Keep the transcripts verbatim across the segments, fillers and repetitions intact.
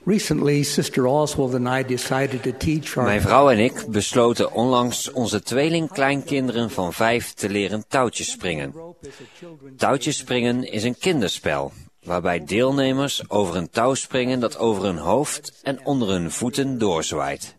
Recently, Sister Oswald and I decided to teach our... Mijn vrouw en ik besloten onlangs onze tweelingkleinkinderen van vijf te leren touwtjes springen. Touwtjes springen is een kinderspel, waarbij deelnemers over een touw springen dat over hun hoofd en onder hun voeten doorzwaait.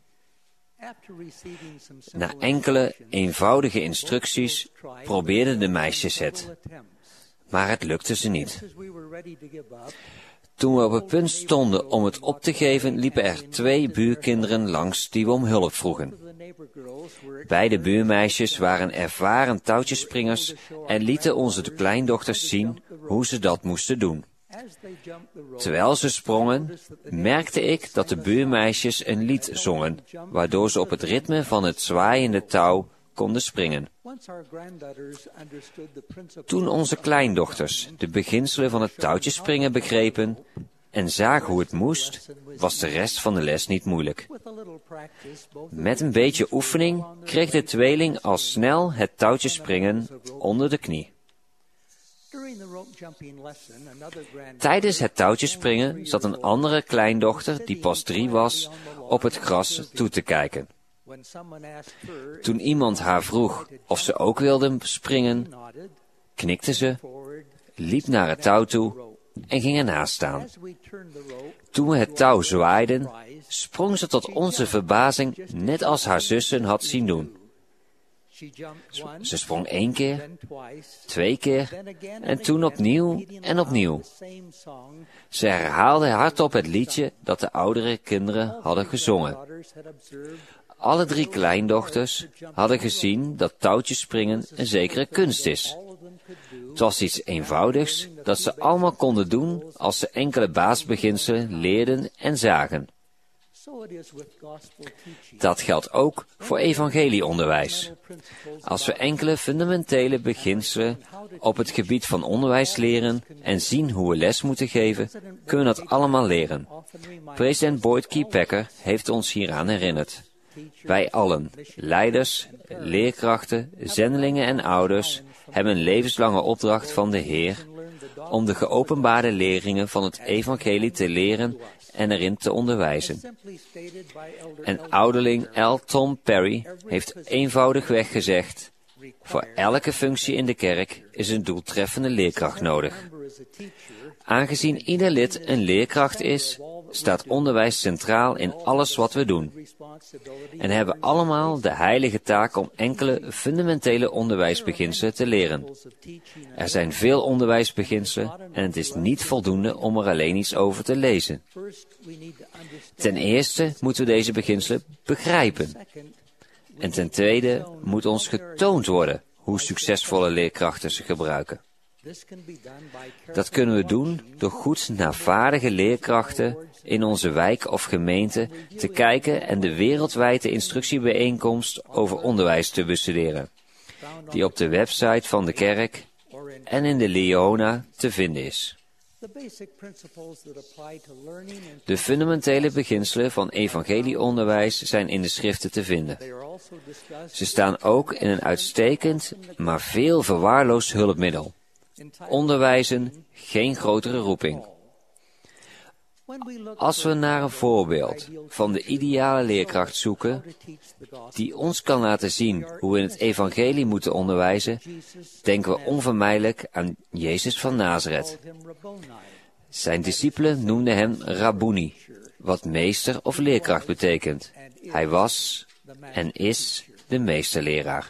Na enkele eenvoudige instructies probeerden de meisjes het, maar het lukte ze niet. Toen we op het punt stonden om het op te geven, liepen er twee buurkinderen langs die we om hulp vroegen. Beide buurmeisjes waren ervaren touwtjespringers en lieten onze kleindochters zien hoe ze dat moesten doen. Terwijl ze sprongen, merkte ik dat de buurmeisjes een lied zongen, waardoor ze op het ritme van het zwaaiende touw konden springen. Toen onze kleindochters de beginselen van het touwtjespringen begrepen en zagen hoe het moest, was de rest van de les niet moeilijk. Met een beetje oefening kreeg de tweeling al snel het touwtjespringen onder de knie. Tijdens het touwtjespringen zat een andere kleindochter, die pas drie was, op het gras toe te kijken. Toen iemand haar vroeg of ze ook wilde springen, knikte ze, liep naar het touw toe en ging ernaast staan. Toen we het touw zwaaiden, sprong ze tot onze verbazing net als haar zussen had zien doen. Ze sprong één keer, twee keer en toen opnieuw en opnieuw. Ze herhaalde hardop het liedje dat de oudere kinderen hadden gezongen. Alle drie kleindochters hadden gezien dat touwtjespringen een zekere kunst is. Het was iets eenvoudigs dat ze allemaal konden doen als ze enkele basisbeginselen leerden en zagen. Dat geldt ook voor evangelieonderwijs. Als we enkele fundamentele beginselen op het gebied van onderwijs leren en zien hoe we les moeten geven, kunnen we dat allemaal leren. President Boyd K. Packer heeft ons hieraan herinnerd. Wij allen, leiders, leerkrachten, zendelingen en ouders, hebben een levenslange opdracht van de Heer om de geopenbaarde leringen van het evangelie te leren en erin te onderwijzen. En ouderling L. Tom Perry heeft eenvoudigweg gezegd: voor elke functie in de kerk is een doeltreffende leerkracht nodig. Aangezien ieder lid een leerkracht is, staat onderwijs centraal in alles wat we doen. En hebben allemaal de heilige taak om enkele fundamentele onderwijsbeginselen te leren. Er zijn veel onderwijsbeginselen en het is niet voldoende om er alleen iets over te lezen. Ten eerste moeten we deze beginselen begrijpen. En ten tweede moet ons getoond worden hoe succesvolle leerkrachten ze gebruiken. Dat kunnen we doen door goed naar vaardige leerkrachten in onze wijk of gemeente te kijken en de wereldwijde instructiebijeenkomst over onderwijs te bestuderen, die op de website van de kerk en in de Leona te vinden is. De fundamentele beginselen van evangelieonderwijs zijn in de schriften te vinden. Ze staan ook in een uitstekend, maar veel verwaarloosd hulpmiddel. Onderwijzen, geen grotere roeping. Als we naar een voorbeeld van de ideale leerkracht zoeken, die ons kan laten zien hoe we in het evangelie moeten onderwijzen, denken we onvermijdelijk aan Jezus van Nazareth. Zijn discipelen noemden hem Rabboni, wat meester of leerkracht betekent. Hij was en is de meesterleraar.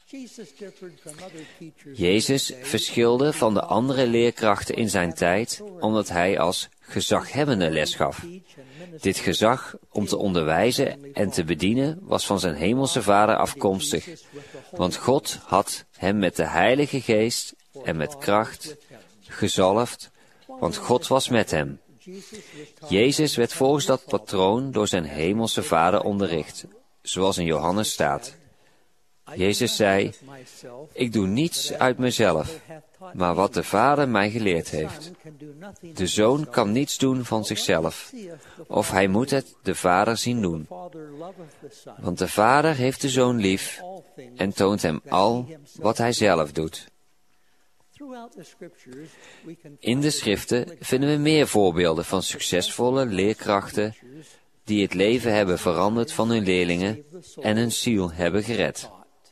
Jezus verschilde van de andere leerkrachten in zijn tijd, omdat hij als gezaghebbende les gaf. Dit gezag om te onderwijzen en te bedienen was van zijn hemelse Vader afkomstig, want God had hem met de Heilige Geest en met kracht gezalfd, want God was met hem. Jezus werd volgens dat patroon door zijn hemelse Vader onderricht, zoals in Johannes staat. Jezus zei: ik doe niets uit mezelf, maar wat de Vader mij geleerd heeft. De Zoon kan niets doen van zichzelf, of hij moet het de Vader zien doen. Want de Vader heeft de Zoon lief en toont hem al wat hij zelf doet. In de schriften vinden we meer voorbeelden van succesvolle leerkrachten die het leven hebben veranderd van hun leerlingen en hun ziel hebben gered.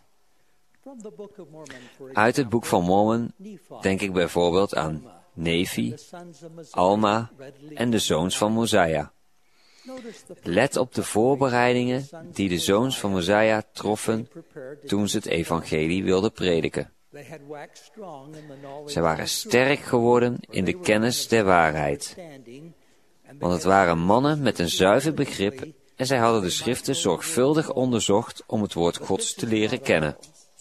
Uit het boek van Mormon denk ik bijvoorbeeld aan Nephi, Alma en de zoons van Mosaja. Let op de voorbereidingen die de zoons van Mosaja troffen toen ze het evangelie wilden prediken. Zij waren sterk geworden in de kennis der waarheid. Want het waren mannen met een zuiver begrip en zij hadden de schriften zorgvuldig onderzocht om het woord Gods te leren kennen.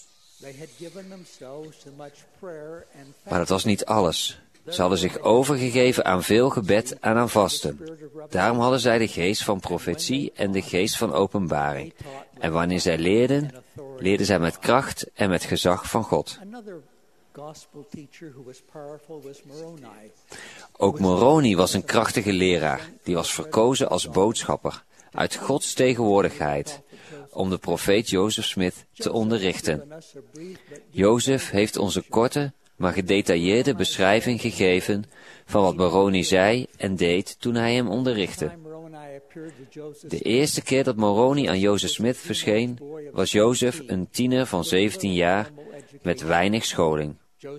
Maar dat was niet alles. Ze hadden zich overgegeven aan veel gebed en aan vasten. Daarom hadden zij de geest van profetie en de geest van openbaring. En wanneer zij leerden, leerden zij met kracht en met gezag van God. Ook Moroni was een krachtige leraar, die was verkozen als boodschapper uit Gods tegenwoordigheid, om de profeet Joseph Smith te onderrichten. Jozef heeft onze korte, maar gedetailleerde beschrijving gegeven van wat Moroni zei en deed toen hij hem onderrichtte. De eerste keer dat Moroni aan Joseph Smith verscheen, was Jozef een tiener van zeventien jaar met weinig scholing.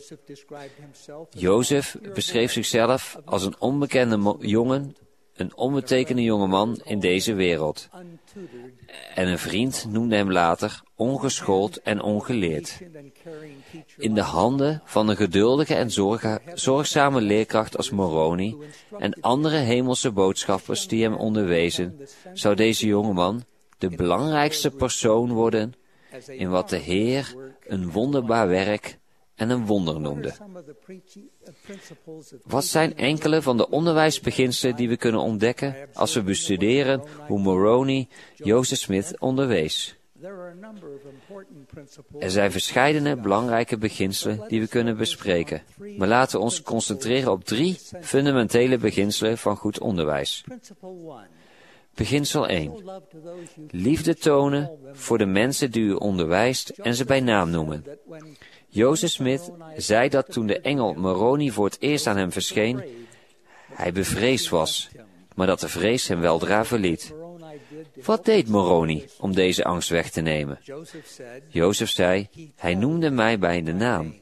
Jozef beschreef zichzelf als een onbekende mo- jongen, een onbetekende jongeman in deze wereld. En een vriend noemde hem later ongeschoold en ongeleerd. In de handen van een geduldige en zorga- zorgzame leerkracht als Moroni en andere hemelse boodschappers die hem onderwezen, zou deze jongeman de belangrijkste persoon worden in wat de Heer een wonderbaar werk en een wonder noemde. Wat zijn enkele van de onderwijsbeginselen die we kunnen ontdekken als we bestuderen hoe Moroni Joseph Smith onderwees? Er zijn verscheidene belangrijke beginselen die we kunnen bespreken, maar laten we ons concentreren op drie fundamentele beginselen van goed onderwijs. Beginsel één. Liefde tonen voor de mensen die u onderwijst en ze bij naam noemen. Joseph Smith zei dat toen de engel Moroni voor het eerst aan hem verscheen, hij bevreesd was, maar dat de vrees hem weldra verliet. Wat deed Moroni om deze angst weg te nemen? Jozef zei, hij noemde mij bij de naam.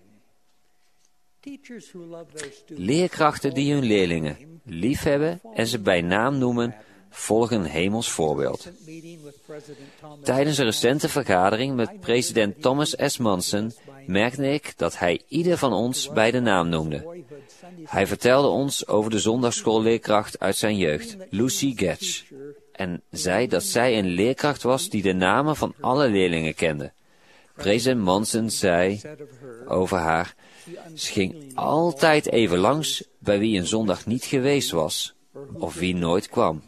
Leerkrachten die hun leerlingen liefhebben en ze bij naam noemen, volgen een hemels voorbeeld. Tijdens een recente vergadering met president Thomas S. Monson merkte ik dat hij ieder van ons bij de naam noemde. Hij vertelde ons over de zondagschoolleerkracht uit zijn jeugd, Lucy Getch, en zei dat zij een leerkracht was die de namen van alle leerlingen kende. President Monson zei over haar, ze ging altijd even langs bij wie een zondag niet geweest was, of wie nooit kwam.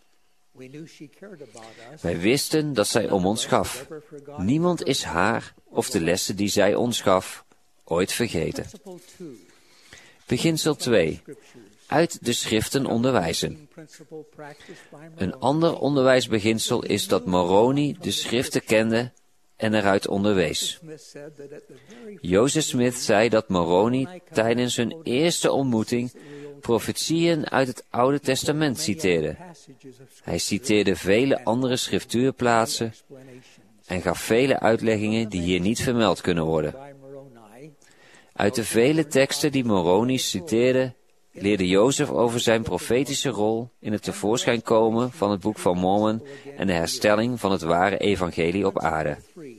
Wij wisten dat zij om ons gaf. Niemand is haar of de lessen die zij ons gaf ooit vergeten. Beginsel twee. Uit de schriften onderwijzen. Een ander onderwijsbeginsel is dat Moroni de schriften kende en eruit onderwees. Joseph Smith zei dat Moroni tijdens hun eerste ontmoeting profetieën uit het Oude Testament citeerde. Hij citeerde vele andere schriftuurplaatsen en gaf vele uitleggingen die hier niet vermeld kunnen worden. Uit de vele teksten die Moroni citeerde, leerde Jozef over zijn profetische rol in het tevoorschijn komen van het boek van Mormon en de herstelling van het ware evangelie op aarde.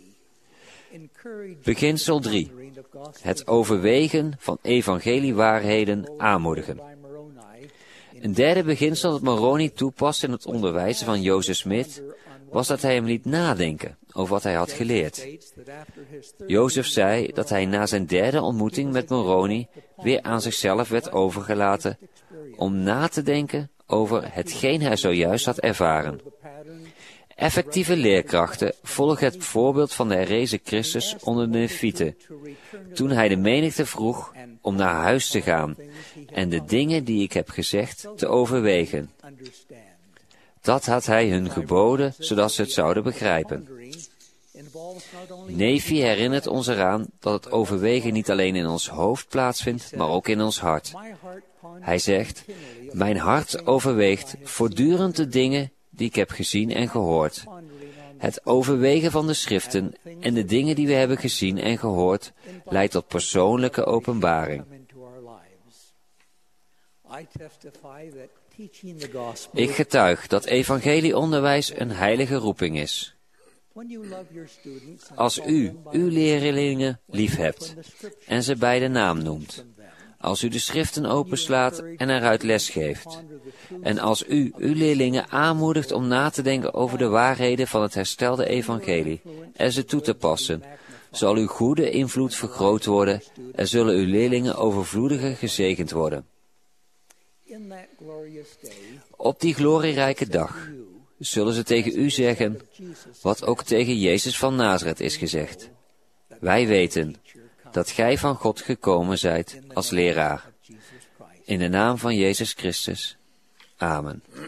Beginsel drie. Het overwegen van evangeliewaarheden aanmoedigen. Een derde beginsel dat Moroni toepast in het onderwijzen van Joseph Smith was dat hij hem liet nadenken over wat hij had geleerd. Jozef zei dat hij na zijn derde ontmoeting met Moroni weer aan zichzelf werd overgelaten om na te denken over hetgeen hij zojuist had ervaren. Effectieve leerkrachten volgen het voorbeeld van de herrezen Christus onder de Nefieten, toen hij de menigte vroeg om naar huis te gaan en de dingen die ik heb gezegd te overwegen. Dat had hij hun geboden, zodat ze het zouden begrijpen. Nefi herinnert ons eraan dat het overwegen niet alleen in ons hoofd plaatsvindt, maar ook in ons hart. Hij zegt, mijn hart overweegt voortdurend de dingen die ik heb gezien en gehoord. Het overwegen van de schriften en de dingen die we hebben gezien en gehoord leidt tot persoonlijke openbaring. Ik getuig dat evangelieonderwijs een heilige roeping is. Als u uw leerlingen lief hebt en ze bij de naam noemt, als u de schriften openslaat en eruit les geeft, en als u uw leerlingen aanmoedigt om na te denken over de waarheden van het herstelde evangelie en ze toe te passen, zal uw goede invloed vergroot worden en zullen uw leerlingen overvloediger gezegend worden. Op die glorierijke dag zullen ze tegen u zeggen wat ook tegen Jezus van Nazareth is gezegd. Wij weten dat gij van God gekomen zijt als leraar. In de naam van Jezus Christus. Amen.